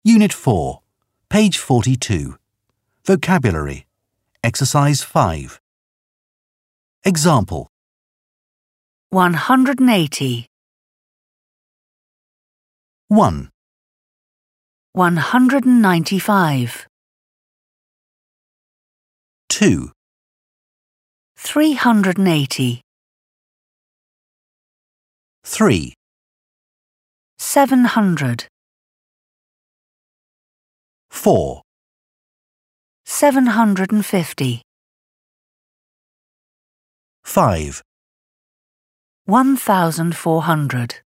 Unit 4, page 42. Vocabulary. Exercise 5. Example. 180, 1, 195, 2, 380, 3, 700, 4, 750, 5, 1,400.